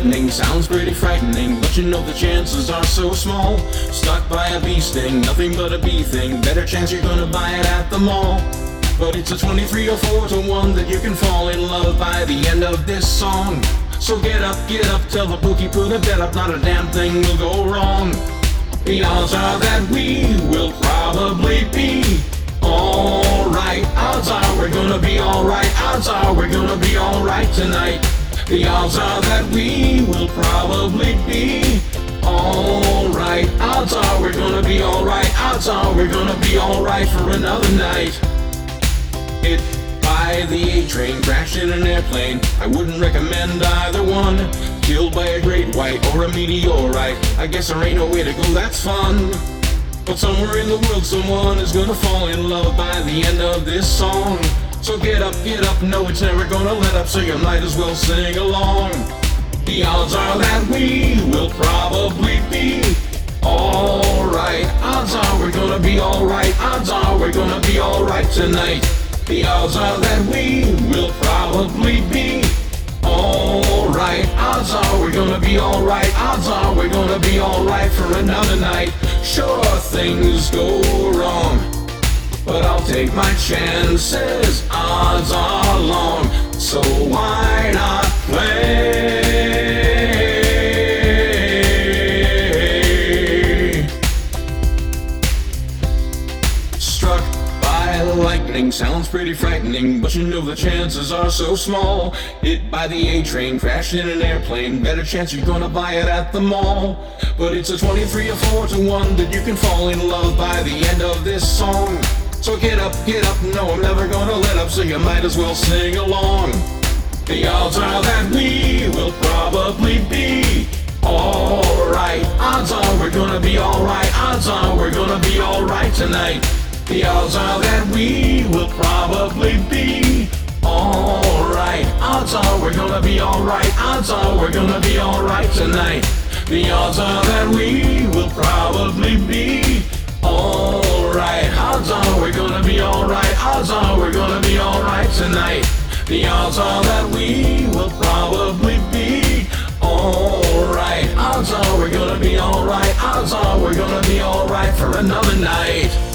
lightning sounds pretty frightening, but you know the chances are so small. Stuck by a bee sting, nothing but a bee thing. Better chance you're gonna buy it at the mall. But it's a 23 or 4 to 1 that you can fall in love by the end of this song. So get up, tell the bookie put a bet up, not a damn thing will go wrong. The odds are that we will probably be alright. Odds are we're gonna be alright. Odds are we're gonna be alright tonight. The odds are that we will probably be alright. Odds are we're gonna be alright. Odds are we're gonna be alright for another night. Hit by the A train, crashed in an airplane. I wouldn't recommend either one. Killed by a great white or a meteorite. I guess there ain't no way to go, that's fun. But somewhere in the world someone is gonna fall in love by the end of this song. So get up, no it's never gonna let up, so you might as well sing along. The odds are that we will probably be alright. Odds are we're gonna be alright. Odds are we're gonna be alright tonight. The odds are that we will probably be alright. Odds are we're gonna be alright. Odds are we're gonna be alright for another night. Sure, things go wrong, but I'll take my chances. Odds are long, so why not play? Struck by lightning sounds pretty frightening, but you know the chances are so small. Hit by the A train, crashed in an airplane. Better chance you're gonna buy it at the mall. But it's a 23 or 4 to 1 that you can fall in love by the end of this song. So get up, no I'm never gonna let up, so you might as well sing along. The odds are that we will probably be alright. Odds are we're gonna be alright. Odds are we're gonna be alright tonight. The odds are that we will probably be alright. Odds are we're gonna be alright. Odds are we're gonna be alright tonight. The odds are that we will probably be alright. Odds are we're gonna be alright. Odds are we're gonna be alright tonight. The odds are that we will probably be alright. Odds are we're gonna be alright. Odds are we're gonna be alright for another night.